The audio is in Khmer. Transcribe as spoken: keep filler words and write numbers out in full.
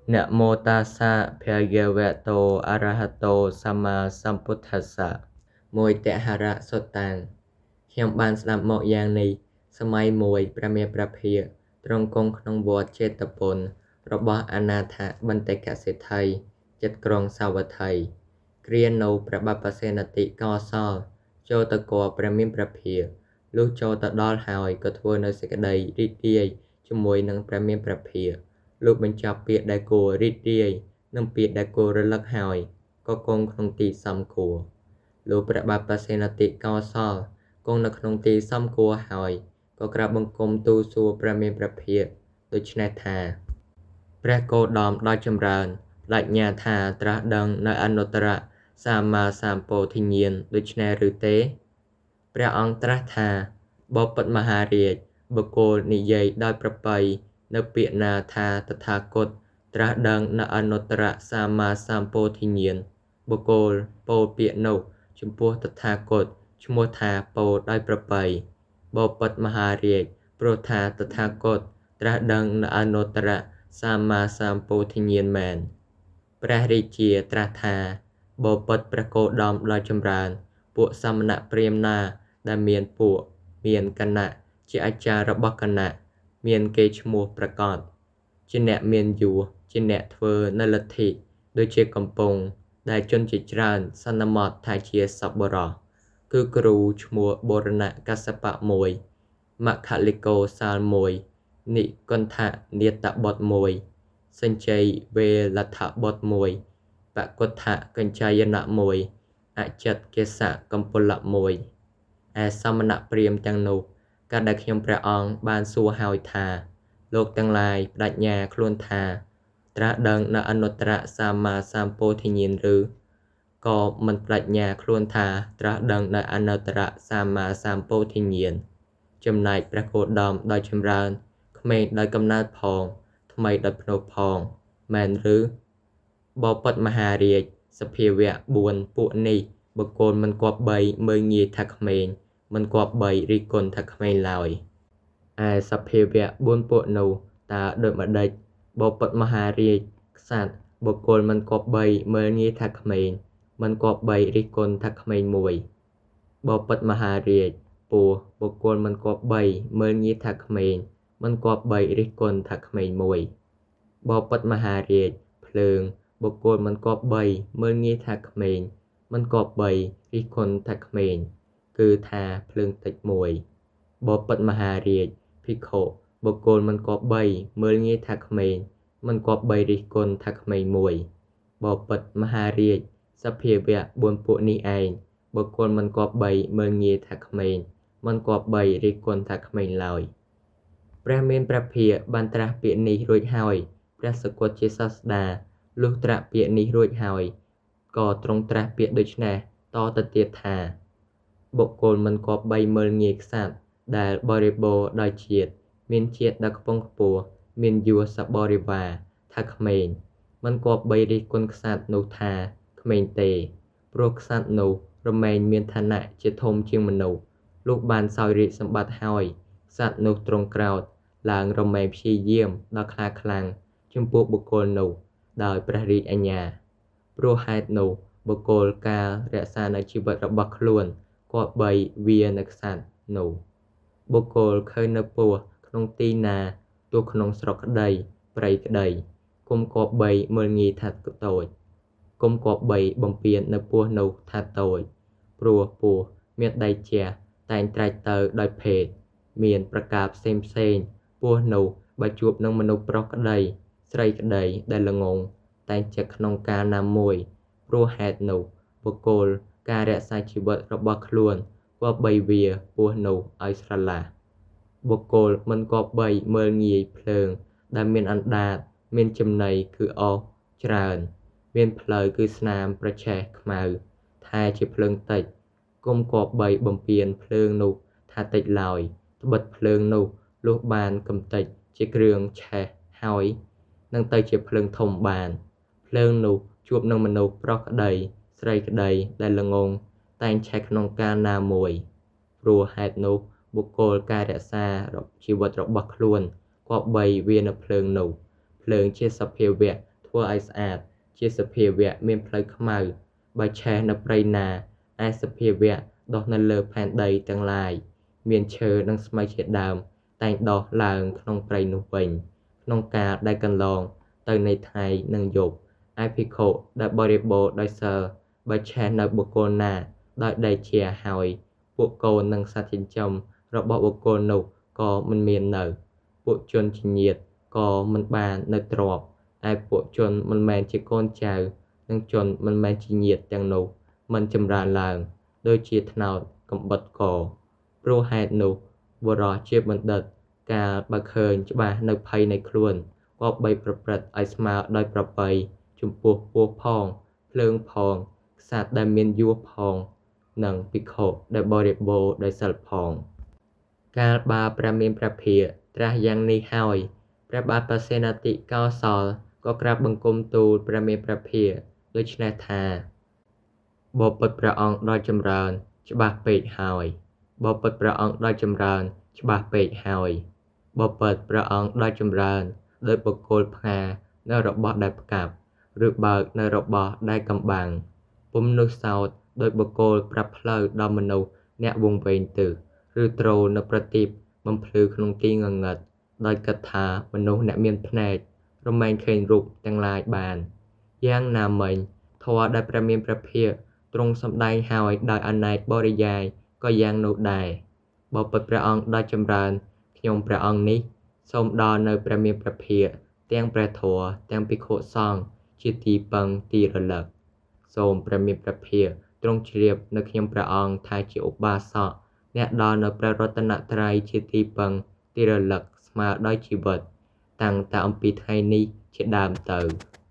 นะโมตัสสะภะคะวะโตอะระหะโตสัมมาสัมพุทธัสสะមួយតហរៈសុតតាំងខ្ញុំបានស្ដាប់មកយ៉ាងនេះសម័យមួយព្រះមេព្រះភិក្ខទ្រង់គង់ក្នុងវត្តចេតពុនរបស់អនាថបន្តិកសេដ្ឋីជិតក្រុងសាវត្ថីគ្រានោះព្រះបព្វសេនតិកោសលចូលទៅគាល់ព្រះមានព្រះភិក្ខលុះចូលទៅដល់ហើយក៏ធ្វើនៅសេចក្តីរីករាយជាមួយនឹងព្រះមានព្រះភិក្ខលុះបញ្ចប់ពាក្យដែលគួររីករាយនិងពាក្យដែលគួររលឹកហើយក៏គង់ក្នុងទីសមគួរលុះព្រះបព្វសេនតិកោសលគង់នៅក្នុងទីសមគួរហើយក៏ក្រាបបង្គំទូលសួរព្រះមានព្រះភិក្ខដូច្នេះថាព្រះគោតមដ៏ចម្រើនបដិញ្ញាថាត្រាស់ដឹងនៅអនុត្តរសម្មាសម្ពោធិញ្ញាណដូច្នេះឬទេព្រះអង្គត្រាស់ថាបបិទ្ធមហារាជបុគ្គលនិយាយដោយប្រពៃនៅពាក្យណាថាតថាគតត្រាស់ដឹងនៅអនុត្តរសម្មាសម្ពោធិញ្ញាណបុគ្គលពោលពាក្យនោះចំពោះតថាគតឈ្មោះថាពោលដោយប្រពៃបបិទ្ធមហារាជព្រោះថាតថាគតត្រាស់ដឹងនៅអនុត្តរសម្មាសម្ពោធិញ្ញាណមែនព្រះរាជាត្រាស់ថាបបិទ្ធព្រះគោតមដ៏ចម្រើនពួកសមណព្រាហ្មណ៍ណាដែលមានពួកមានគណៈជាអាចារ្យរបស់គណៈមានគេឈ្មោះប្រកបជាអ្នកមានយសជាអ្នកធ្វើនៅលទ្ធិដូចជាកំពង់ដែលជនជាច្រើនសន្មតថាជាសប្បុរសគឺគ្រូឈ្មោះបូរណកស្សបៈមួយមគ្គលិកោសាលមួយនិកន្ធនាតបុត្រមួយសញ្ជ័យវេលថបុត្រមួយបកុដ្ឋកញ្ចាយណៈមួយអចិតកេសៈកម្ពលៈមួយឯសមណព្រាហ្មណ៍ទាំងនោះកាលដែលខ្ញុំព្រះអង្គបានសួរហើយថាលោកទាំងឡាយបដិញ្ញាខ្លួនថាត្រាស់ដឹងនៅអនុត្តរសម្មាសម្ពោធិញ្ញាណឬក៏មិនបដិញ្ញាខ្លួនថាត្រាស់ដឹងនៅអនុត្តរសម្មាសម្ពោធិញ្ញាណចំណែកព្រះគោតមដោយចម្រើនក្មេងដោយកំណើតផងថ្មីដោយភ្នោផងមែនឬបបិទ្ធមហារាជសភាវៈបួនពួកនេះបុគ្គលមិនគប្បីមើលងាយថាក្មេងមិនគប្បីរិះគន់ថាក្មេងឡើយឯសភាវៈបួនពួកនោះតើដូចម្ដេចបបិទ្ធមហារាជក្សត្របុគ្គលមិនគប្បីមើលងាយថាក្មេងមិនគប្បីរិះគន់ថាក្មេងមួយបបិទ្ធមហារាជពស់បុគ្គលមិនគប្បីមើលងាយថាក្មេងមិនគប្បីរិះគន់ថាក្មេងមួយបបិទ្ធមហារាជភ្លើងបុគ្គលមិនគប្បីមើលងាយថាក្មេងមិនគប្បីរិះគន់ថាក្មេងគឺថាភ្លើងតិចមួយបបិទ្ធមហារាជភិក្ខុបុគ្គលមិនគប្បីមើលងាយថាក្មេងមិនគប្បីរិះគន់ថាក្មេងមួយបបិទ្ធមហារាជសភាវៈបួនពួកនេះឯងបុគ្គលមិនគប្បីមើលងាយថាក្មេងមិនគប្បីរិះគន់ថាក្មេងឡើយព្រះមានព្រះភិក្ខបានត្រាស់ពាក្យនេះរួចហើយព្រះសកុតជាសាស្តាលុះត្រាស់ពាក្យនេះរួចហើយក៏ទ្រង់ត្រាស់ពាក្យដូច្នេះតទៅទៀតថាបុគ្គលមិនគប្បីមើលងាយក្សត្រដែលបរិបូរណ៍ដោយជាតិមានជាតិដ៏ខ្ពង់ខ្ពស់មានយសសបរិវារថាក្មេងមិនគប្បីរិះគន់ក្សត្រនោះថាក្មេងទេព្រោះក្សត្រនោះរមែងមានឋានៈជាធំជាងមនុស្សលុះបានសោយរាជសម្បត្តិហើយក្សត្រនោះទ្រង់ក្រោធឡើងរមែងព្យាយាមដល់ខ្លាខ្លាំងចំពោះបុគ្គលនោះដោយព្រះរាជអាជ្ញាព្រោះហេតុនោះបុគ្គលការរក្សានៅជីវិតរបស់ខ្លួនគប្បីវានៅក្សត្រនោះបុគ្គលឃើញនៅពស់ក្នុងទីណាទោះក្នុងស្រុកក្តីព្រៃក្តីគុំគប្បីមើលងាយថាតូចគុំគប្បីបំពាននៅពស់នោះថាតូចព្រោះពស់មានដៃជះតែងត្រាច់ទៅដោយភេទមានប្រការផ្សេងផ្សេងពស់នោះបើជួបនឹងមនុស្សប្រុសក្តីស្រីក្តីដែលល្ងងតែងចិត្តក្នុងការណាមួយព្រោះហេតុនោះបុគ្គលការរក្សាជីវិតរបស់ខ្លួនគប្បីវាពស់នោះឲ្យស្រឡះបុគ្គលមិនគប្បីមើលងាយភ្លើងដែលមានអណ្ដាតមានចំណីគឺអុសច្រើនមានផ្លូវគឺស្នាមប្រឆេះខ្មៅថាជាភ្លើងតិចគុំគប្បីបំពានភ្លើងនោះថាតិចឡើយត្បិតភ្លើងនោះលុះបានកំតិចជាគ្រឿងឆេះហើយនឹងទៅជាភ្លើងធំបានភ្លើងនោះជួបនឹងមនុស្សប្រុសក្តីស្រីក្តីដែលល្ងងតែងឆេះក្នុងការណាមួយព្រោះហេតុនោះបុគ្គលការរក្សាជីវិតរបស់ខ្លួនគប្បីវានៅភ្លើងនោះភ្លើងជាសភាវៈធ្វើឲ្យស្អាតជាសភាវៈមានផ្លូវខ្មៅបើឆេះនៅព្រៃណាឯសភាវៈដុះនៅលើផែនដីទាំងឡាយមានឈើនិងស្មៅជាដើមតែងដុះឡើងក្នុងព្រៃនោះវិញក្នុងកាលដែលកន្លងទៅនៃថ្ងៃនិងយប់ឯភិក្ខុដែលបរិបូរដោយសិលបើឆេះនៅបុគ្គលណាដោយដេកជាហើយពួកកូននិងសត្វចិញ្ចឹមរបស់បុគ្គលនោះក៏មិនមាននៅពួកជនជាញាតិក៏មិនបាននៅទ្រព្យឯពួកជនមិនមែនជាកូនចៅនិងជនមិនមែនជាញាតិទាំងនោះមិនចម្រើនឡើងដូចជាត្នោតកំបិតកព្រោះហេតុនោះបុរសជាបណ្ឌិតកាលបើឃើញច្បាស់នៅភ័យនៃខ្លួនក៏បីប្រព្រឹត្តឲ្យស្មើដោយប្រពៃចំពោះពស់ផងភ្លើងផងក្សត្រដែលមានយួរផងនិងភិក្ខុដែលបរិបូរដោយសិលផងកាលបើព្រះមានព្រះភិក្ខត្រាស់យ៉ាងនេះហើយព្រះបាទបសេនតិកោសលក៏ក្រាបបង្គំទូលព្រះមានព្រះភិក្ខដូច្នេះថាបបិទ្ធព្រះអង្គដ៏ចម្រើនច្បាស់ពេកហើយបបិទ្ធព្រះអង្គដ៏ចម្រើនច្បាស់ពេកហើយបបិទ្ធព្រះអង្គដ៏ចម្រើនដោយបុគ្គលផ្ងានៅរបស់ដែលផ្កាប់ឬបើកនៅរបស់ដែលកំបាំងពុំនោះសោតដោយបុគ្គលប្រាប់ផ្លូវដល់មនុស្សអ្នកវង្វេងទិសឬទ្រនៅប្រទីបបំភ្លឺក្នុងទីងងឹតដោយគិតថាមនុស្សអ្នកមានភ្នែករមែងឃើញរូបទាំងឡាយបានយ៉ាងណាមិញធម៌ដែលព្រះមានព្រះភិក្ខទ្រង់សម្ដែងហើយដោយអនេកបរិយាយក៏យ៉ាងនោះដែរបបិទ្ធព្រះអង្គដ៏ចម្រើនខ្ញុំព្រះអង្គនេះសូមដល់នៅព្រះមានព្រះភិក្ខទាំងព្រះធម៌ទាំងភិក្ខុសង្ឃជាទីពឹងទីរលឹកសូមព្រះមានព្រះភិក្ខទ្រង់ជ្រាបនៅខ្ញុំព្រះអង្គថាជាឧបាសកអ្នកដល់នៅព្រះរតនត្រ័យជាទីពឹងទីរលឹកស្មើដោយជីវិតតាំងតែអំពីថ្ងៃនេះជាដើមទៅ